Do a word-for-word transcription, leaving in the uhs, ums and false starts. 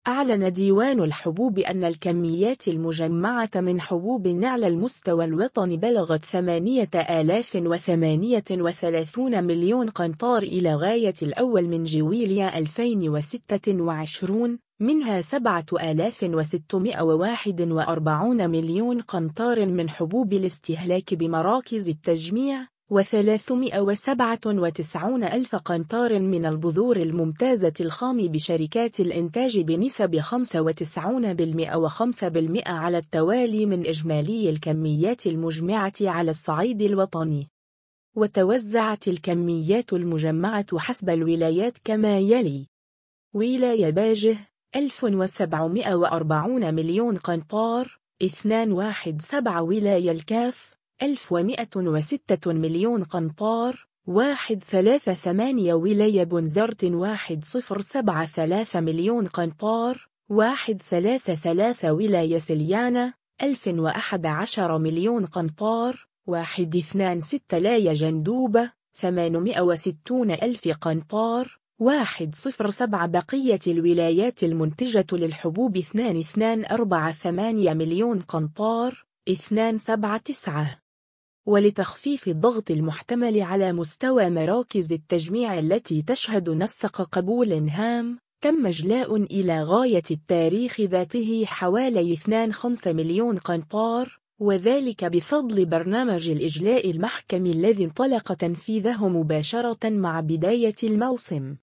أعلن ديوان الحبوب أن الكميات المجمعة من حبوب على المستوى الوطني بلغت ثمانية آلاف وثمانية وثلاثين مليون قنطار إلى غاية الأول من جويليا ألفين وستة وعشرين، منها سبعة آلاف وستمائة وواحد وأربعين مليون قنطار من حبوب الاستهلاك بمراكز التجميع، وثلاثمائة وسبعة وتسعين ألف قنطار من البذور الممتازة الخام بشركات الإنتاج بنسب خمسة وتسعين بالمئة وخمسة بالمئة على التوالي من إجمالي الكميات المجمعة على الصعيد الوطني. وتوزعت الكميات المجمعة حسب الولايات كما يلي: ولاية باجة ألف وسبعمائة وأربعين مليون قنطار اثنين فاصلة واحد سبعة، ولاية الكاف ألف ومائة وستة مليون قنطار واحد فاصلة ثلاثة ثمانية، ولاية بنزرت واحد فاصلة صفر سبعة ثلاثة مليون قنطار واحد فاصلة ثلاثة ثلاثة، ولاية سليانة ألف وأحد عشر مليون قنطار واحد فاصلة اثنين ستة، ولاية جندوبة ثمانمائة وستين ألف قنطار واحد فاصلة صفر سبعة، بقية الولايات المنتجة للحبوب اثنين فاصلة اثنين أربعة ثمانية مليون قنطار اثنين فاصلة سبعة تسعة. ولتخفيف الضغط المحتمل على مستوى مراكز التجميع التي تشهد نسق قبول هام، تم إجلاء إلى غاية التاريخ ذاته حوالي اثنين فاصلة خمسة مليون قنطار، وذلك بفضل برنامج الإجلاء المحكم الذي انطلق تنفيذه مباشرة مع بداية الموسم.